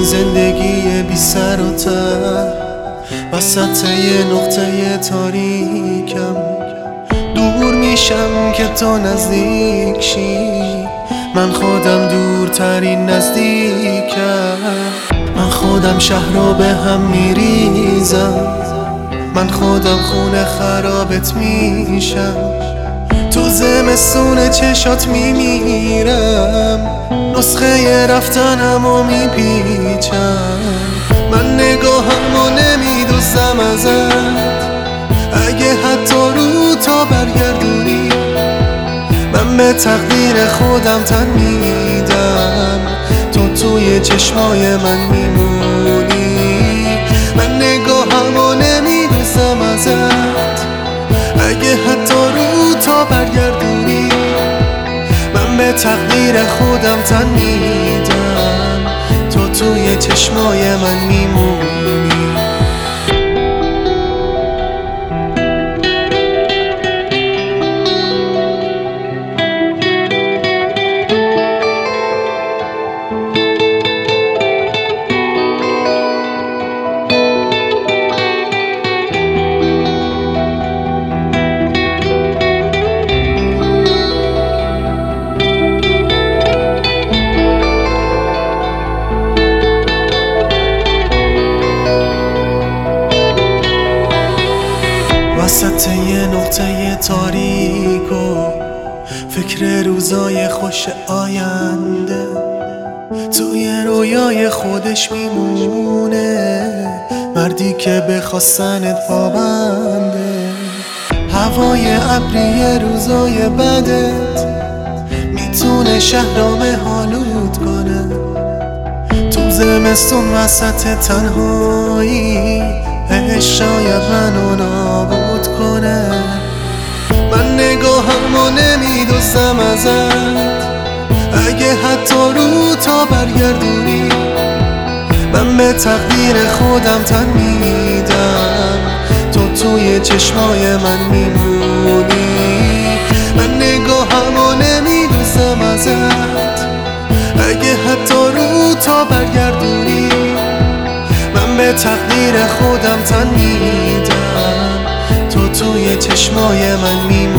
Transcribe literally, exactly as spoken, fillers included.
زندگی بی سر و ته وسط یه نقطه تاریکم، دور میشم که تو نزدیک شی. من خودم دورترین نزدیکم، من خودم شهر رو به هم میریزم، من خودم خونه خرابت میشم. تو زمستون چشات میمیرم، نسخه رفتنمو میپیچم. من نگاهمو نمیدوزم ازت، اگه حتی رو تا برگردونی من به تقدیر خودم تن میدم. تو توی چشمای من میمونی، من نگاهمو نمیدوزم ازت، اگه حتی رو تا برگردونی من به تقدیر خودم تن میدم. تو توی چشمای من میمونی. وسط یه نقطه تاریک و فکر روزای خوش آینده، توی رویای خودش میمونه مردی که به خواستنت پابنده. هوای ابری روزای بدت میتونه شهرام حالود کنه، تو زمستون وسط تنهایی عشق شاید منو نابود کنه. من نگاهمو نمیدوزم ازت، اگه حتی رو تا برگردونی من به تقدیر خودم تن میدم. تو توی چشمای من میمونی، من نگاهمو نمیدوزم ازت، اگه حتی رو تا برگردونی من به تقدیر خودم تن میدم. تو توی چشمای من میمونی.